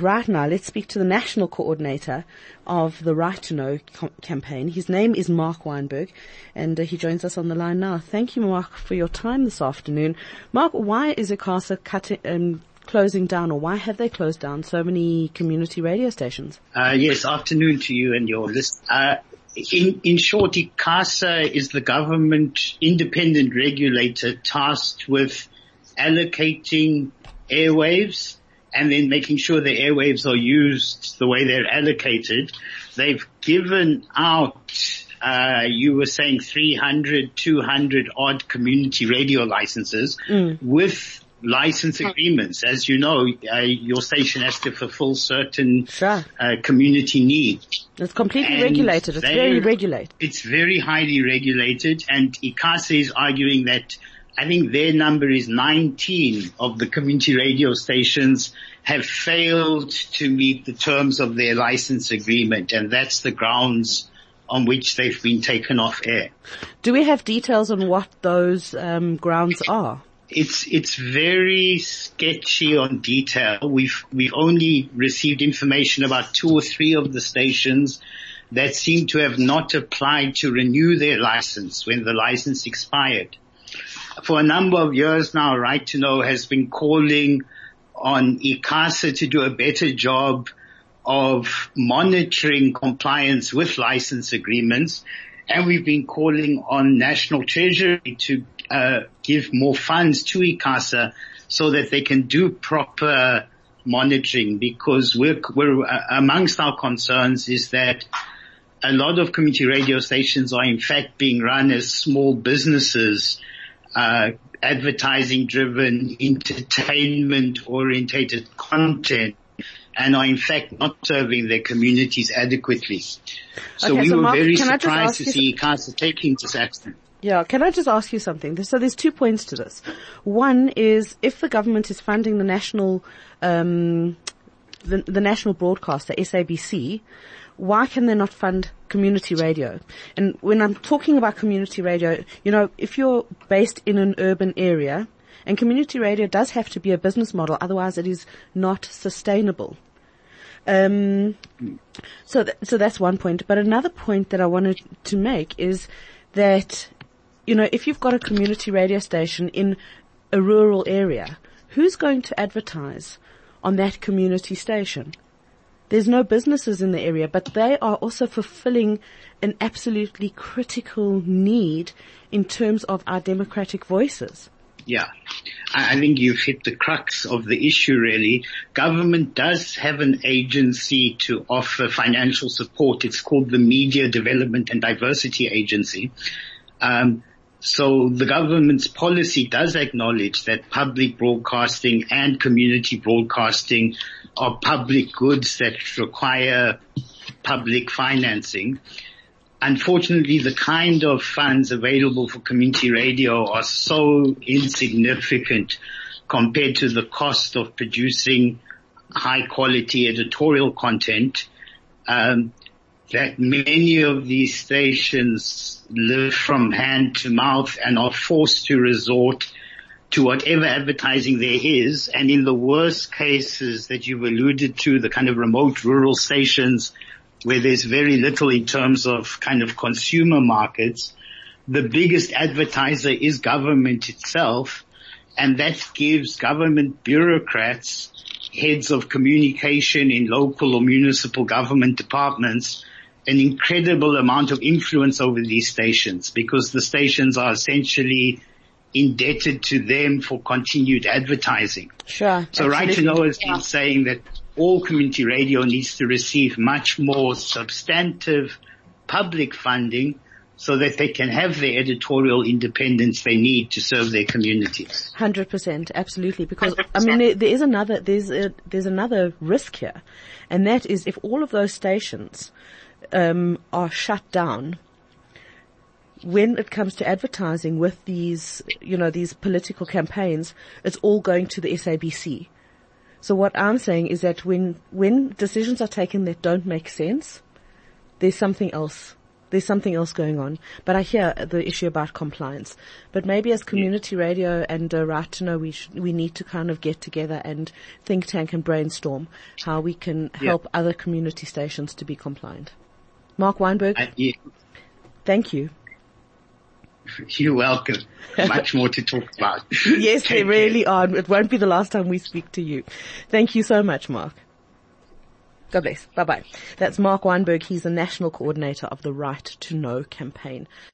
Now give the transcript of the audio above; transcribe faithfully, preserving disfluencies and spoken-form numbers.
right now, let's speak to the national coordinator of the Right to Know com- campaign. His name is Mark Weinberg, and uh, he joins us on the line now. Thank you, Mark, for your time this afternoon. Mark, why is ICASA cutting, um, closing down, or why have they closed down so many community radio stations? Uh, yes, afternoon to you and your list. Uh, in, in short, ICASA is the government independent regulator tasked with allocating airwaves and then making sure the airwaves are used the way they're allocated. They've given out, uh, you were saying three hundred, two hundred odd community radio licenses mm. with license agreements. As you know, uh, your station has to fulfill certain sure. uh, community needs. It's completely and regulated. It's very regulated. It's very highly regulated, and ICASA is arguing that I think their number is nineteen of the community radio stations have failed to meet the terms of their license agreement, and that's the grounds on which they've been taken off air. Do we have details on what those um, grounds are? It's it's very sketchy on detail. We've we've only received information about two or three of the stations that seem to have not applied to renew their license when the license expired. For a number of years now, Right to Know has been calling on ICASA to do a better job of monitoring compliance with license agreements, and we've been calling on National Treasury to uh, give more funds to ICASA so that they can do proper monitoring, because we're, we're uh, amongst our concerns is that a lot of community radio stations are in fact being run as small businesses, uh, advertising driven, entertainment orientated content, and are in fact not serving their communities adequately. So okay, we so were Mark, very surprised to see ICASA taking this action. Yeah, can I just ask you something? So there's two points to this. One is, if the government is funding the national, um, the, the national broadcaster, S A B C, why can they not fund community radio? And when I'm talking about community radio, you know, if you're based in an urban area, and community radio does have to be a business model, otherwise it is not sustainable. Um, so, th- so that's one point. But another point that I wanted to make is that, you know, if you've got a community radio station in a rural area, who's going to advertise on that community station? There's no businesses in the area, but they are also fulfilling an absolutely critical need in terms of our democratic voices. Yeah, I think you've hit the crux of the issue, really. Government does have an agency to offer financial support. It's called the Media Development and Diversity Agency. Um, so the government's policy does acknowledge that public broadcasting and community broadcasting are public goods that require public financing. Unfortunately, the kind of funds available for community radio are so insignificant compared to the cost of producing high quality editorial content, um, that many of these stations live from hand to mouth and are forced to resort to whatever advertising there is. And in the worst cases that you've alluded to, the kind of remote rural stations where there's very little in terms of kind of consumer markets, the biggest advertiser is government itself, and that gives government bureaucrats, heads of communication in local or municipal government departments, an incredible amount of influence over these stations, because the stations are essentially indebted to them for continued advertising. Sure. So Right to Know has been yeah. saying that all community radio needs to receive much more substantive public funding so that they can have the editorial independence they need to serve their communities. one hundred percent, absolutely. Because, I mean, there, there is another, there's a, there's another risk here. And that is, if all of those stations, um, are shut down, when it comes to advertising with these, you know, these political campaigns, it's all going to the S A B C. So what I'm saying is that when, when decisions are taken that don't make sense, there's something else there's something else going on. But I hear the issue about compliance. But maybe as community yeah. radio and uh, Right to Know, we sh- we need to kind of get together and think tank and brainstorm how we can help yeah. other community stations to be compliant. Mark Weinberg, uh, yeah. thank you. You're welcome. Much more to talk about. Yes, there really are. It won't be the last time we speak to you. Thank you so much, Mark. God bless. Bye-bye. That's Mark Weinberg. He's the National Coordinator of the Right to Know campaign.